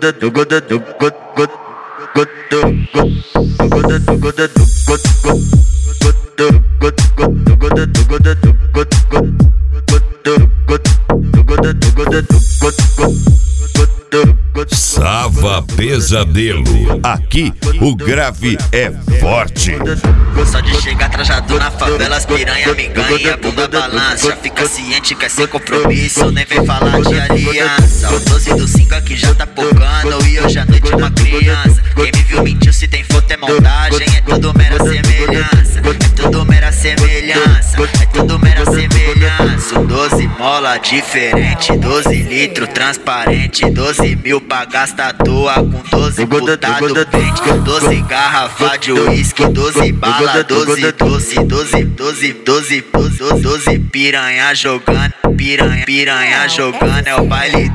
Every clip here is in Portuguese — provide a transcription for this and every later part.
Sava Pesadelo, aqui o grave é forte. Só de chegar trajado na favela, as piranha me ganha, bunda balança. Já fica ciente que é sem compromisso, nem vem falar de aliança. O 12 do 5 aqui já tá pocando e hoje à noite uma criança. Quem me viu mentiu, se tem foto é montagem, é tudo mera semelhança. É tudo mera semelhança, é tudo mera semelhança. O 12 mola diferente, 12 litros transparente, 12 mil pra gastar à toa com 12 putado pente, 12 garrafa de uísque, 12 bala, 12 piranha jogando, piranha jogando. É o baile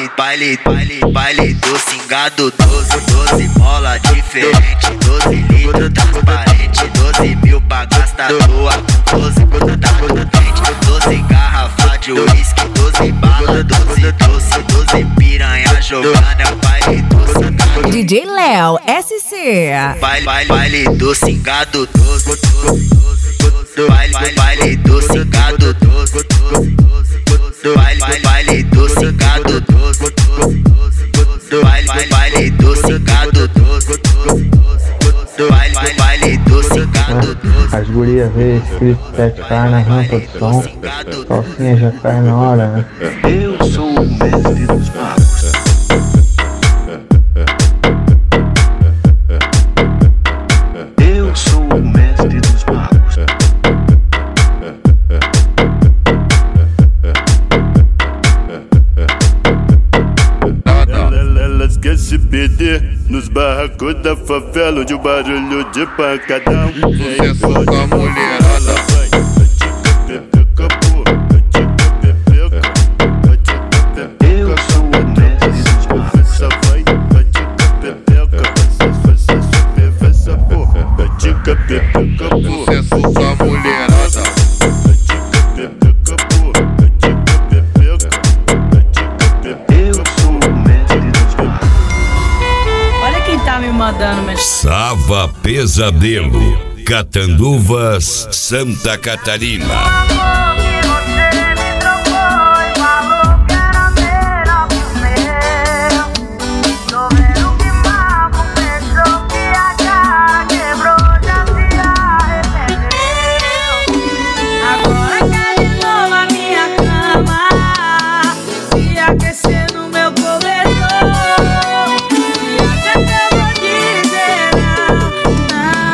do cingado. 12 mola diferente, 12 litros transparente, 12 mil pra gastar à toa com 12 putado pente, 12 garrafa de uísque, 12 bala, 12 piranha jogando. É o baile do cingado. DJ Léo SC. Baile do cingado. Baile do cingado. Baile do cingado. Baile do cingado. Baile do cingado. As gurias vê escrito 7K na rampa do som, calcinha já cai na hora, né? Eu sou o mestre dos magos. Eu sou o mestre dos magos. Elas querem se perder nos barracos da favela, onde o barulho de pancadão sucesso com a mulherada. Eu sou o mestre dos magos. Sucesso com a mulherada. Sava Pesadelo, Catanduvas, Santa Catarina.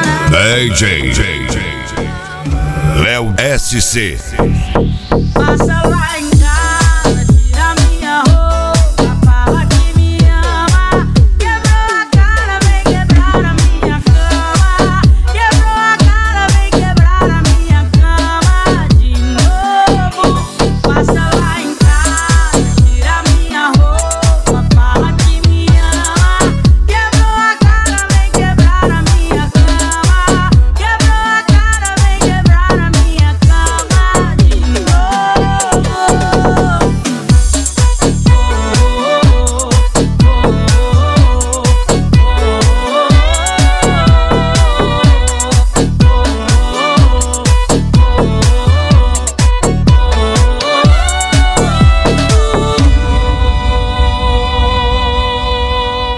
DJ Léo SC. Passa